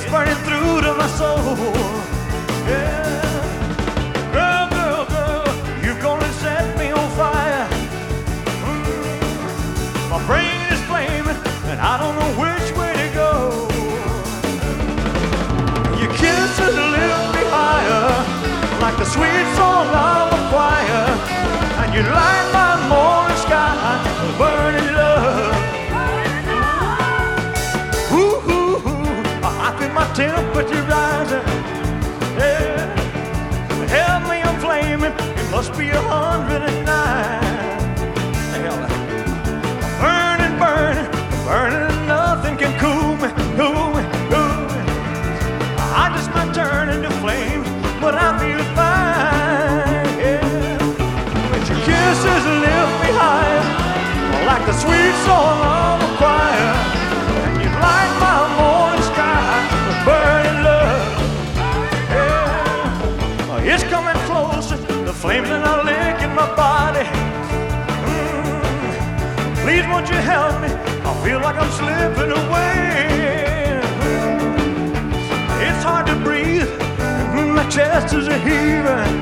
burning through to my soul. Yeah. Girl, girl, girl, you're gonna set me on fire. My brain is flaming, and I don't know which way to go. Your kisses lift me higher, like the sweet song of a choir, and you light my morning sky with burning love. Ooh, ooh, ooh, I feel my temperature rising. Yeah, help me, I'm flaming. It must be 109. Hell, burning, burning, burning, nothing can cool me, cool me, cool me. I just might turn into flames, but I feel fine, yeah. But your kisses lift me higher, like the sweet song of a choir, and you light my morning sky with burning love, yeah. It's coming closer, the flames that are licking my body. Please won't you help me, I feel like I'm slipping away. It's hard to breathe, my chest is a heaving.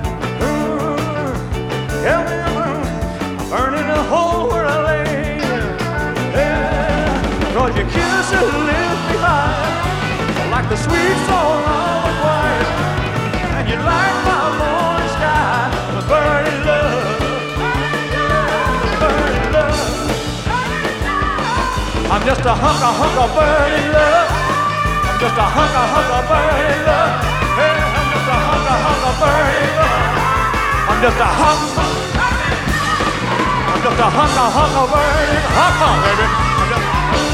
Help me, I'm burning a hole where I lay. Yeah, 'cause your kisses lift me high, like the sweet song of a choir, and you light my morning sky with burning love, burning love. I'm just a hunk of burning love. I'm just a hunk of burning love. Hey, I'm just a hunk of burning love. I'm just a hunk. I'm just a hunk of burning. Hunk, baby. I'm just.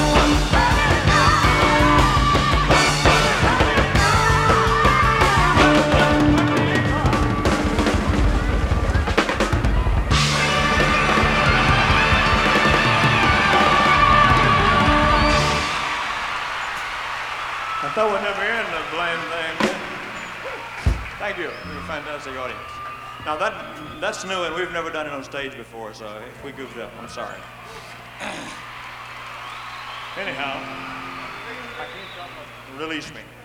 I thought we'd never end the blame thing. Thank you. You're a fantastic audience. Now that's new, and we've never done it on stage before, so if we goofed up, I'm sorry. Anyhow, release me.